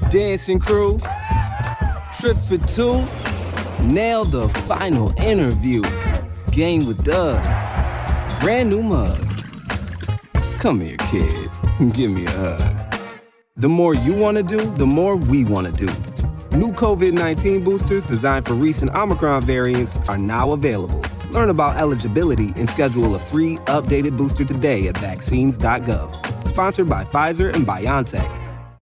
Dancing crew, trip for two, nail the final interview. Game with Doug, brand new mug. Come here, kid, give me a hug. The more you want to do, the more we want to do. New COVID-19 boosters designed for recent Omicron variants are now available. Learn about eligibility and schedule a free, updated booster today at vaccines.gov. Sponsored by Pfizer and BioNTech.